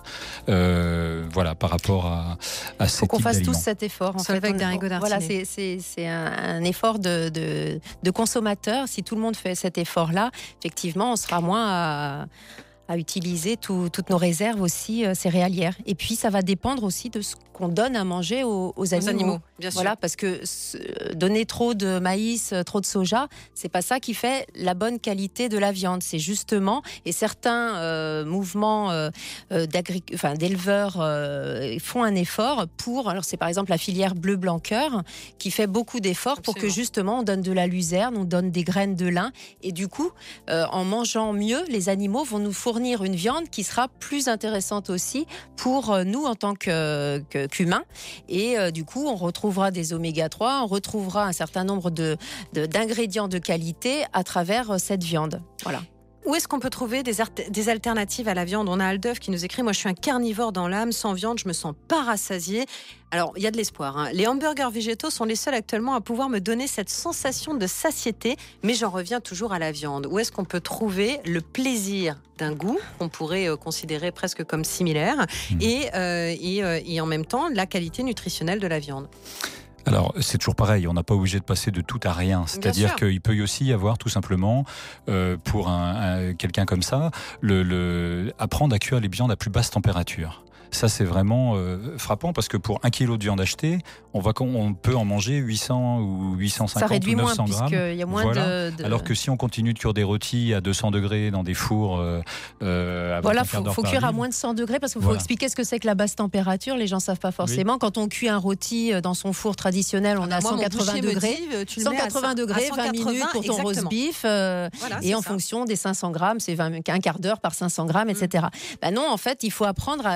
[SPEAKER 6] euh, voilà, par rapport à, à ces types d'aliments. Il faut qu'on fasse tous
[SPEAKER 5] cet effort. En fait,
[SPEAKER 3] avec Darigo Dartinet.
[SPEAKER 5] Voilà, c'est, c'est, c'est un, un effort de, de, de consommateur. Si tout le monde fait cet effort-là, effectivement, on sera moins à... à utiliser tout, toutes nos réserves aussi euh, céréalières. Et puis, ça va dépendre aussi de ce qu'on donne à manger aux, aux animaux. Aux animaux, bien sûr. Voilà, parce que euh, donner trop de maïs, trop de soja, c'est pas ça qui fait la bonne qualité de la viande. C'est justement, et certains euh, mouvements euh, d'agric... enfin, d'éleveurs euh, font un effort pour, alors c'est par exemple la filière bleu blanc cœur qui fait beaucoup d'efforts Absolument. Pour que justement on donne de la luzerne, on donne des graines de lin, et du coup, euh, en mangeant mieux, les animaux vont nous fournir une viande qui sera plus intéressante aussi pour nous en tant que, que, qu'humains. Et euh, du coup, on retrouvera des oméga trois, on retrouvera un certain nombre de, de, d'ingrédients de qualité à travers cette viande. Voilà.
[SPEAKER 3] Où est-ce qu'on peut trouver des, art- des alternatives à la viande ? On a Aldeuf qui nous écrit « Moi, je suis un carnivore dans l'âme, sans viande, je me sens pas rassasié. » Alors, il y a de l'espoir. Hein. Les hamburgers végétaux sont les seuls actuellement à pouvoir me donner cette sensation de satiété, mais j'en reviens toujours à la viande. Où est-ce qu'on peut trouver le plaisir d'un goût qu'on pourrait euh, considérer presque comme similaire mmh. et, euh, et, euh, et en même temps la qualité nutritionnelle de la viande ?
[SPEAKER 6] Alors, c'est toujours pareil, on n'a pas obligé de passer de tout à rien. C'est-à-dire qu'il peut aussi y avoir tout simplement, euh, pour un, un, quelqu'un comme ça, le, le, apprendre à cuire les viandes à plus basse température. Ça, c'est vraiment euh, frappant parce que pour un kilo de viande achetée, on, va, on peut en manger huit cents ou huit cent cinquante ou neuf cents
[SPEAKER 5] moins,
[SPEAKER 6] grammes.
[SPEAKER 5] Y a moins
[SPEAKER 6] voilà.
[SPEAKER 5] de, de...
[SPEAKER 6] Alors que si on continue de cuire des rôtis à deux cents degrés dans des fours euh, euh, avec
[SPEAKER 5] voilà,
[SPEAKER 6] un quart
[SPEAKER 5] faut,
[SPEAKER 6] d'heure
[SPEAKER 5] faut
[SPEAKER 6] par
[SPEAKER 5] cuire
[SPEAKER 6] livre.
[SPEAKER 5] À moins de cent degrés parce qu'il faut
[SPEAKER 6] voilà.
[SPEAKER 5] expliquer ce que c'est que la basse température. Les gens savent pas forcément. Oui. Quand on cuit un rôti dans son four traditionnel, on ah, est à moi, cent quatre-vingts degrés. Dit, tu cent quatre-vingts degrés, vingt minutes pour ton roast beef. Euh, voilà, et en ça. Fonction des cinq cents grammes, c'est vingt, un quart d'heure par cinq cents grammes, et cetera. Mm. Ben non, en fait, il faut apprendre à, à cuire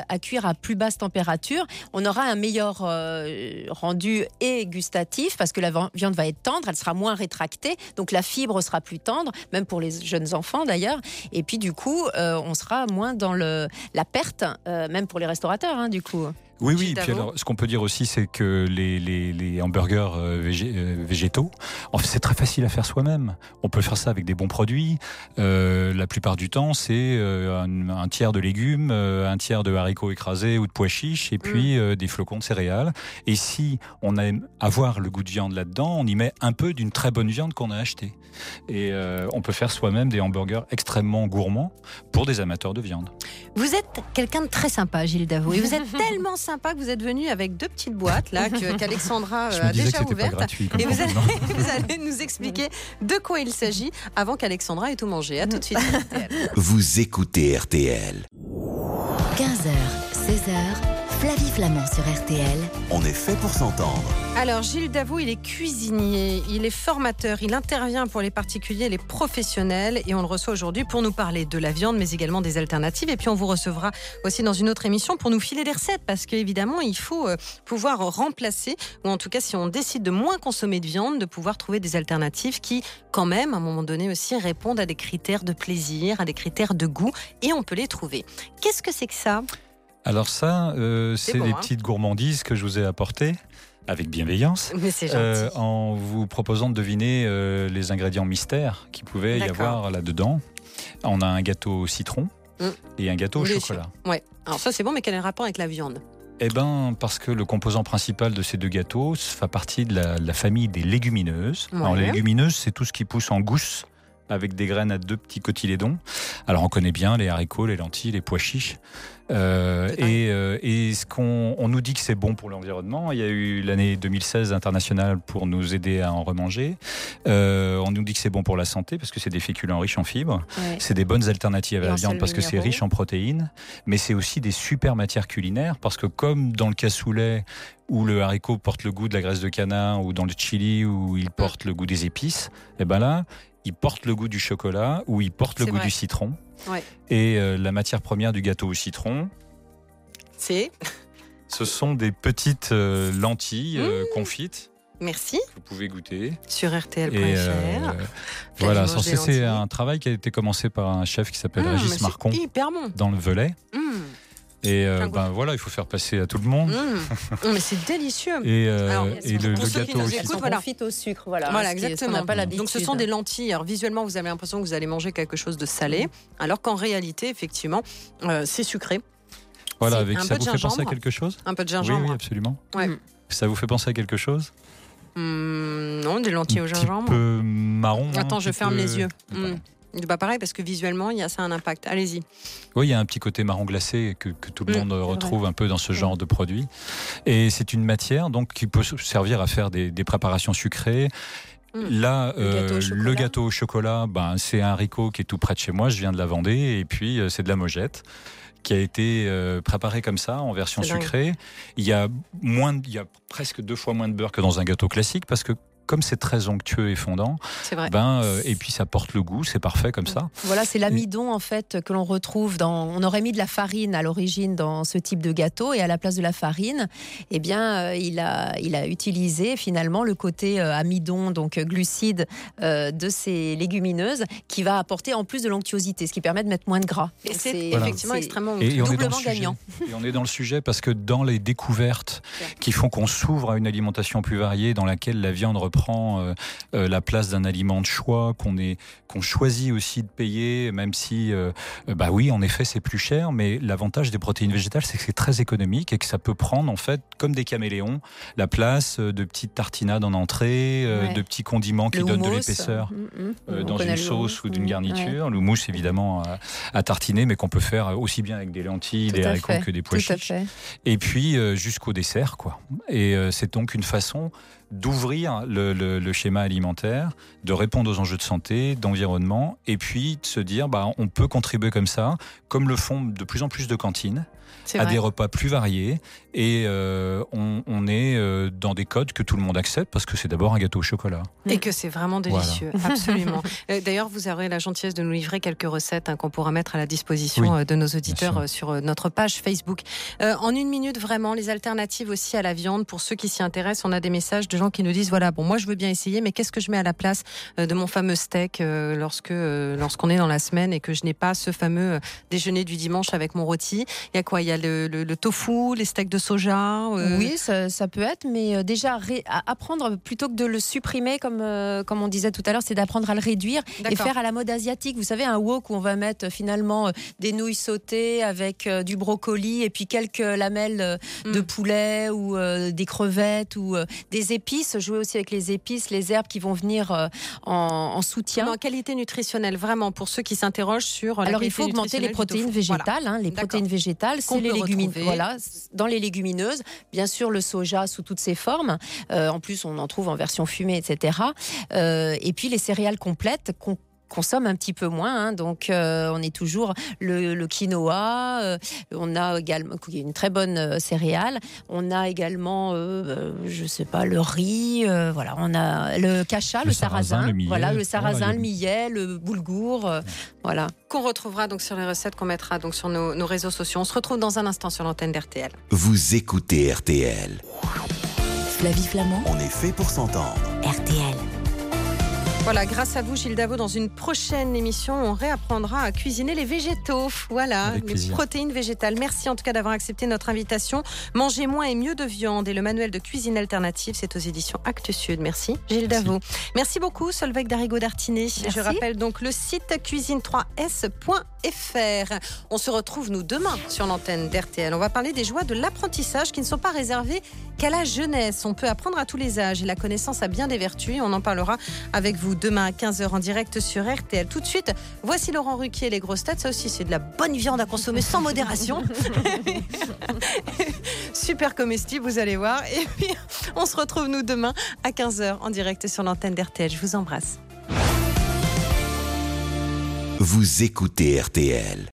[SPEAKER 5] à plus basse température, on aura un meilleur euh, rendu et gustatif parce que la viande va être tendre, elle sera moins rétractée, donc la fibre sera plus tendre, même pour les jeunes enfants d'ailleurs. Et puis du coup, euh, on sera moins dans le, la perte, euh, même pour les restaurateurs, hein, du coup.
[SPEAKER 6] Oui, oui. Puis alors, ce qu'on peut dire aussi, c'est que les, les, les hamburgers euh, végé, euh, végétaux, en fait, c'est très facile à faire soi-même. On peut faire ça avec des bons produits. Euh, la plupart du temps, c'est euh, un, un tiers de légumes, euh, un tiers de haricots écrasés ou de pois chiches, et puis mmh. euh, des flocons de céréales. Et si on aime avoir le goût de viande là-dedans, on y met un peu d'une très bonne viande qu'on a achetée. Et euh, on peut faire soi-même des hamburgers extrêmement gourmands pour des amateurs de viande.
[SPEAKER 3] Vous êtes quelqu'un de très sympa, Gilles Davo, et vous êtes tellement sympa que vous êtes venu avec deux petites boîtes là que, qu'Alexandra
[SPEAKER 6] euh,
[SPEAKER 3] a déjà ouvertes.
[SPEAKER 6] Et
[SPEAKER 3] vous allez, vous allez nous expliquer de quoi il s'agit avant qu'Alexandra ait tout mangé. À tout de suite.
[SPEAKER 1] Vous écoutez R T L.
[SPEAKER 4] quinze heures, seize heures, Flavie Flamand sur R T L.
[SPEAKER 1] On est fait pour s'entendre.
[SPEAKER 3] Alors Gilles Davo, il est cuisinier, il est formateur, il intervient pour les particuliers, les professionnels, et on le reçoit aujourd'hui pour nous parler de la viande, mais également des alternatives. Et puis on vous recevra aussi dans une autre émission pour nous filer des recettes, parce qu'évidemment il faut pouvoir remplacer, ou en tout cas si on décide de moins consommer de viande, de pouvoir trouver des alternatives qui, quand même, à un moment donné aussi, répondent à des critères de plaisir, à des critères de goût, et on peut les trouver. Qu'est-ce que c'est que ça ?
[SPEAKER 6] Alors ça, euh, c'est, c'est bon, des hein. petites gourmandises que je vous ai apportées avec bienveillance,
[SPEAKER 3] mais c'est gentil.
[SPEAKER 6] Euh, en vous proposant de deviner euh, les ingrédients mystères qu'il pouvait D'accord. y avoir là-dedans. On a un gâteau au citron mmh. et un gâteau au
[SPEAKER 3] Bien
[SPEAKER 6] chocolat.
[SPEAKER 3] Sûr. Ouais. Alors ça c'est bon, mais quel est le rapport avec la viande ?
[SPEAKER 6] Eh bien, parce que le composant principal de ces deux gâteaux fait partie de la, de la famille des légumineuses. Ouais. Alors les légumineuses, c'est tout ce qui pousse en gousse, avec des graines à deux petits cotylédons. Alors on connaît bien les haricots, les lentilles, les pois chiches. Euh, et, euh, et ce qu'on on nous dit que c'est bon pour l'environnement. Il y a eu l'année deux mille seize internationale pour nous aider à en remanger. Euh, on nous dit que c'est bon pour la santé parce que c'est des féculents riches en fibres. Ouais. C'est des bonnes alternatives à la viande parce que c'est riche en protéines. Mais c'est aussi des super matières culinaires parce que comme dans le cassoulet où le haricot porte le goût de la graisse de canard ou dans le chili où il porte le goût des épices, et ben là, il porte le goût du chocolat ou il porte le c'est goût vrai. du citron.
[SPEAKER 3] Ouais.
[SPEAKER 6] Et euh, la matière première du gâteau au citron,
[SPEAKER 3] c'est
[SPEAKER 6] ce sont des petites euh, lentilles euh, mmh. confites.
[SPEAKER 3] Merci.
[SPEAKER 6] Vous pouvez goûter.
[SPEAKER 3] Sur R T L point F R. Euh,
[SPEAKER 6] voilà, c'est, c'est un travail qui a été commencé par un chef qui s'appelle mmh, Régis Marcon.
[SPEAKER 3] Hyper bon.
[SPEAKER 6] Dans le Velay.
[SPEAKER 3] Mmh.
[SPEAKER 6] Et euh, ben voilà, il faut faire passer à tout le monde.
[SPEAKER 3] Mmh. Mais c'est délicieux.
[SPEAKER 6] Et, euh, Alors, et le, le gâteau aussi.
[SPEAKER 5] Écoute, voilà. Confite au sucre, voilà.
[SPEAKER 3] Voilà, exactement.
[SPEAKER 5] Pas
[SPEAKER 3] Donc ce sont des lentilles. Alors visuellement, vous avez l'impression que vous allez manger quelque chose de salé, mmh. alors qu'en réalité, effectivement, euh, c'est sucré.
[SPEAKER 6] Voilà,
[SPEAKER 3] c'est
[SPEAKER 6] avec ça vous fait penser à quelque chose ?
[SPEAKER 3] Un peu de gingembre.
[SPEAKER 6] Oui, oui, absolument.
[SPEAKER 3] Ouais.
[SPEAKER 6] Ça vous fait penser à quelque chose ?
[SPEAKER 3] mmh, Non, des lentilles au gingembre.
[SPEAKER 6] Un petit peu marron.
[SPEAKER 3] Attends,
[SPEAKER 6] hein,
[SPEAKER 3] je ferme
[SPEAKER 6] peu...
[SPEAKER 3] les yeux. Mmh. C'est pas pareil parce que visuellement, il y a ça un impact. Allez-y.
[SPEAKER 6] Oui, il y a un petit côté marron glacé que, que tout le mmh, monde retrouve vrai. un peu dans ce genre
[SPEAKER 3] mmh.
[SPEAKER 6] de produit. Et c'est une matière donc qui peut servir à faire des, des préparations sucrées. Mmh. Là, le, euh, gâteau le gâteau au chocolat, ben, c'est un haricot qui est tout près de chez moi. Je viens de la Vendée et puis euh, c'est de la Mojette qui a été euh, préparée comme ça en version c'est sucrée. Dingue. Il y a moins, il y a presque deux fois moins de beurre que dans un gâteau classique parce que comme c'est très onctueux et fondant,
[SPEAKER 3] c'est vrai.
[SPEAKER 6] Ben, euh, et puis ça porte le goût, c'est parfait comme ça.
[SPEAKER 5] Voilà, c'est l'amidon en fait que l'on retrouve dans. On aurait mis de la farine à l'origine dans ce type de gâteau et à la place de la farine, eh bien, euh, il a, il a utilisé finalement le côté euh, amidon, donc glucides euh, de ces légumineuses, qui va apporter en plus de l'onctuosité, ce qui permet de mettre moins de gras.
[SPEAKER 3] Et c'est, c'est voilà. effectivement c'est extrêmement
[SPEAKER 6] et, et
[SPEAKER 5] doublement gagnant.
[SPEAKER 6] Et on est dans le sujet parce que dans les découvertes qui font qu'on s'ouvre à une alimentation plus variée, dans laquelle la viande reprend Euh, euh, la place d'un aliment de choix qu'on est qu'on choisit aussi de payer, même si euh, bah oui, en effet, c'est plus cher, mais l'avantage des protéines végétales, c'est que c'est très économique et que ça peut prendre en fait comme des caméléons la place de petites tartinades en entrée, euh, ouais. de petits condiments qui le donnent houmous, de l'épaisseur mmh, euh, dans une sauce ou d'une garniture. Ouais. Le houmous évidemment à, à tartiner, mais qu'on peut faire aussi bien avec des lentilles, Tout des haricots que des pois chiches. Et puis euh, jusqu'au dessert, quoi. Et euh, c'est donc une façon d'ouvrir le, le, le schéma alimentaire, de répondre aux enjeux de santé, d'environnement, et puis de se dire bah, on peut contribuer comme ça, comme le font de plus en plus de cantines,
[SPEAKER 3] C'est
[SPEAKER 6] à
[SPEAKER 3] vrai.
[SPEAKER 6] des repas plus variés, et euh, on, on est euh, dans des codes que tout le monde accepte parce que c'est d'abord un gâteau au chocolat.
[SPEAKER 3] Et que c'est vraiment délicieux, absolument. Euh, D'ailleurs, vous aurez la gentillesse de nous livrer quelques recettes hein, qu'on pourra mettre à la disposition
[SPEAKER 6] Oui,
[SPEAKER 3] euh, de nos auditeurs
[SPEAKER 6] sûr.
[SPEAKER 3] euh, sur euh, notre page Facebook. Euh, en une minute, vraiment, les alternatives aussi à la viande, pour ceux qui s'y intéressent, on a des messages de gens qui nous disent, voilà, bon, moi je veux bien essayer, mais qu'est-ce que je mets à la place euh, de mon fameux steak euh, lorsque euh, lorsqu'on est dans la semaine et que je n'ai pas ce fameux euh, déjeuner du dimanche avec mon rôti. Il y a quoi? Il y a le, le, le tofu, les steaks de soja euh...
[SPEAKER 5] Oui, ça, ça peut être, mais euh, déjà ré- à- apprendre plutôt que de le supprimer, comme, euh, comme on disait tout à l'heure, c'est d'apprendre à le réduire et
[SPEAKER 3] D'accord.
[SPEAKER 5] faire à la mode asiatique. Vous savez, un wok où on va mettre euh, finalement euh, des nouilles sautées avec euh, du brocoli et puis quelques lamelles euh,
[SPEAKER 3] Mm.
[SPEAKER 5] de poulet ou euh, des crevettes ou euh, des épices. Jouer aussi avec les épices, les herbes qui vont venir euh, en, en soutien.
[SPEAKER 3] Mais en qualité nutritionnelle, vraiment, pour ceux qui s'interrogent sur la
[SPEAKER 5] Alors il
[SPEAKER 3] qualité
[SPEAKER 5] faut augmenter les
[SPEAKER 3] nutritionnelle du
[SPEAKER 5] protéines
[SPEAKER 3] tofu. Voilà.
[SPEAKER 5] végétales. Hein, les
[SPEAKER 3] D'accord.
[SPEAKER 5] protéines végétales,
[SPEAKER 3] Qu'on
[SPEAKER 5] c'est les
[SPEAKER 3] peut
[SPEAKER 5] légumineuses.
[SPEAKER 3] retrouver.
[SPEAKER 5] Voilà, dans les légumineuses. Bien sûr, le soja sous toutes ses formes. Euh, en plus, on en trouve en version fumée, et cetera. Euh, et puis les céréales complètes qu'on consomme un petit peu moins, hein. Donc euh, on est toujours le, le quinoa, euh, on a également une très bonne euh, céréale, on a également, euh, euh, je sais pas, le riz, euh, voilà, on a le cacha, le,
[SPEAKER 6] Le
[SPEAKER 5] sarrasin,
[SPEAKER 6] sarrasin, le millet.
[SPEAKER 5] voilà, le sarrasin,
[SPEAKER 6] Voilà,
[SPEAKER 5] le millet, le boulgour, euh, voilà.
[SPEAKER 3] Qu'on retrouvera donc sur les recettes qu'on mettra donc sur nos, nos réseaux sociaux. On se retrouve dans un instant sur l'antenne d'R T L.
[SPEAKER 1] Vous écoutez R T L.
[SPEAKER 4] Flavie Flamand,
[SPEAKER 1] On est fait pour s'entendre.
[SPEAKER 4] R T L.
[SPEAKER 3] Voilà, grâce à vous, Gilles Davot, dans une prochaine émission, on réapprendra à cuisiner les végétaux. Voilà,
[SPEAKER 6] Avec
[SPEAKER 3] les
[SPEAKER 6] plaisir.
[SPEAKER 3] protéines végétales. Merci en tout cas d'avoir accepté notre invitation. Mangez moins et mieux de viande et le manuel de cuisine alternative, c'est aux éditions Actes Sud. Merci, Gilles
[SPEAKER 6] Merci.
[SPEAKER 3] Davot. Merci beaucoup, Solveig Darigo d'Artinet.
[SPEAKER 5] Merci.
[SPEAKER 3] Je rappelle donc le site cuisine trois s point f r. On se retrouve, nous, demain sur l'antenne d'R T L. On va parler des joies de l'apprentissage qui ne sont pas réservées qu'à la jeunesse. On peut apprendre à tous les âges et la connaissance a bien des vertus. On en parlera avec vous demain à quinze heures en direct sur R T L. Tout de suite, voici Laurent Ruquier et les grosses têtes. Ça aussi, c'est de la bonne viande à consommer sans modération. Super comestible, vous allez voir. Et puis, on se retrouve, nous, demain à quinze heures en direct sur l'antenne d'R T L. Je vous embrasse.
[SPEAKER 1] Vous écoutez R T L.